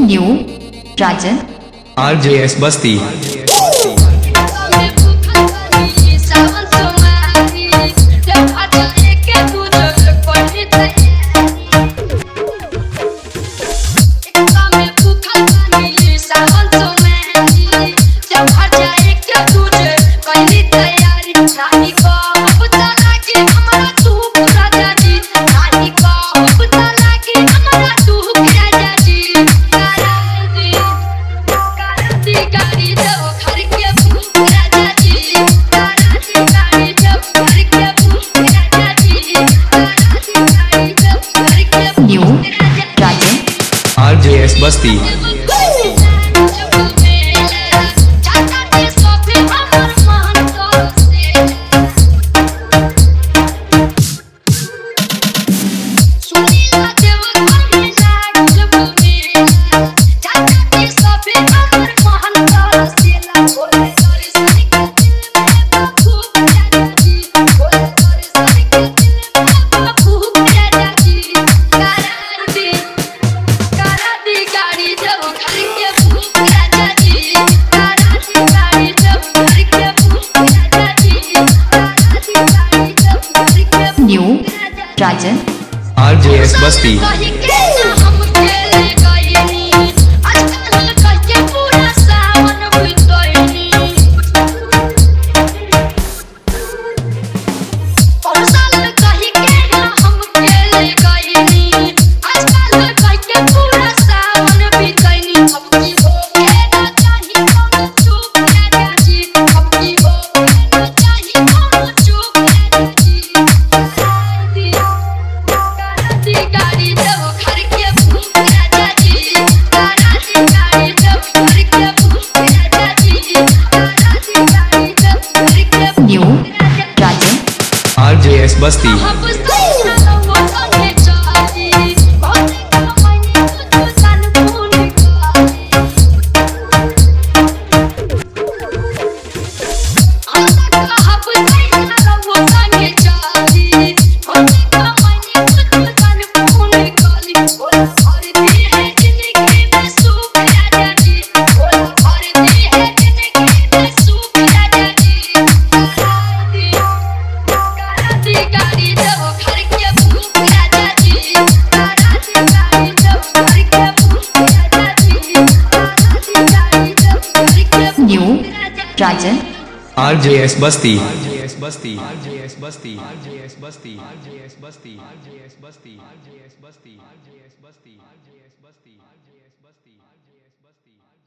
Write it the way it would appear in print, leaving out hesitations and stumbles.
new Rajan RJS Basti new Rajan RJS Basti new Rajan RJS Basti new Rajan RJS Basti new Rajan RJS Basti RJS Basti RJS Basti RJS Basti RJS Basti RJS Basti RJS Basti RJS Basti RJS Basti RJS Basti RJS Basti